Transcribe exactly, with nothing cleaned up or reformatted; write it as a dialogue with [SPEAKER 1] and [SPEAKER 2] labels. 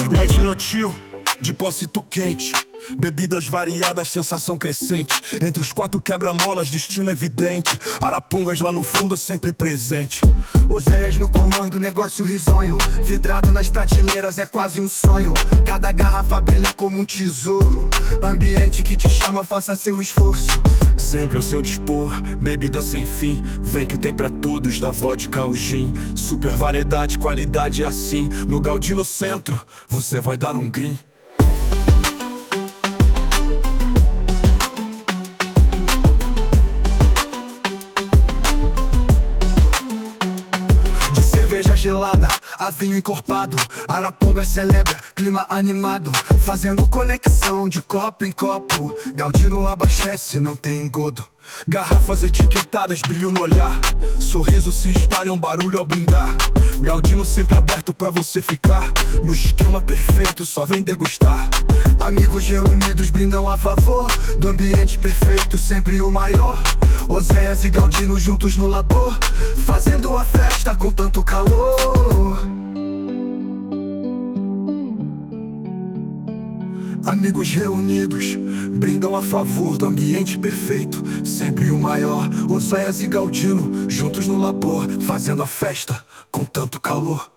[SPEAKER 1] Red Notil, depósito quente, bebidas variadas, sensação crescente. Entre os quatro quebra-molas, destino evidente. Arapongas lá no fundo, sempre presente.
[SPEAKER 2] Oséias no comando, negócio risonho. Vidrado nas prateleiras é quase um sonho. Cada garrafa brilha como um tesouro. Ambiente que te chama, faça seu esforço.
[SPEAKER 1] Sempre ao seu dispor, bebida sem fim. Vem que tem pra todos, da vodka ao gin. Super variedade, qualidade é assim. No Gaudí no centro, você vai dar um green.
[SPEAKER 2] Cerveja gelada, a vinho encorpado. Araponga celebra, clima animado. Fazendo conexão de copo em copo. Gaudino abastece, não tem engodo.
[SPEAKER 1] Garrafas etiquetadas, brilho no olhar. Sorriso se espalha, um barulho ao brindar. Gaudino sempre aberto pra você ficar. No esquema perfeito, só vem degustar.
[SPEAKER 2] Amigos reunidos brindam a favor do ambiente perfeito, sempre o maior. Oséias e Gaudino juntos no labor, fazendo a festa com tanto calor. Amigos reunidos brindam a favor do ambiente perfeito, sempre o maior. Oséias e Gaudino juntos no labor, fazendo a festa com tanto calor.